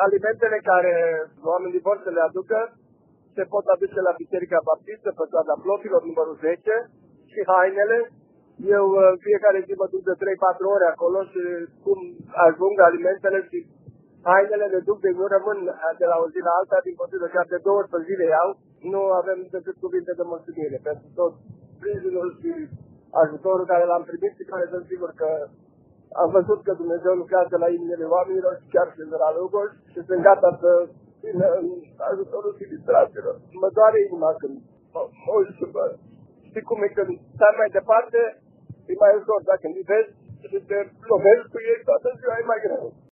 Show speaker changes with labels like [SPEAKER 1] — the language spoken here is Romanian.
[SPEAKER 1] alimentele care oamenii vor să le aducă se pot aduce la Biserica Baptistă, pe strada Plofilor, numărul 10, și hainele. Eu fiecare zi mă duc de 3-4 ore acolo și cum ajung alimentele și hainele le duc, de nu rămân de la o zi la alta, din potrivă, chiar de 2 zile iau. Nu avem decât cuvinte de mulțumire pentru tot sprijinul și ajutorul care l-am primit și care sunt sigur că am văzut că Dumnezeu lucrează la inimile oamenilor și chiar și la Lugoj și sunt gata să vină în ajutorul ministrațiilor. Mă doare inima când mă uit și mă... Știi cum e, când stai mai departe, e mai ușor, dacă îmi vezi și te lovești cu ei, toată ziua e mai greu.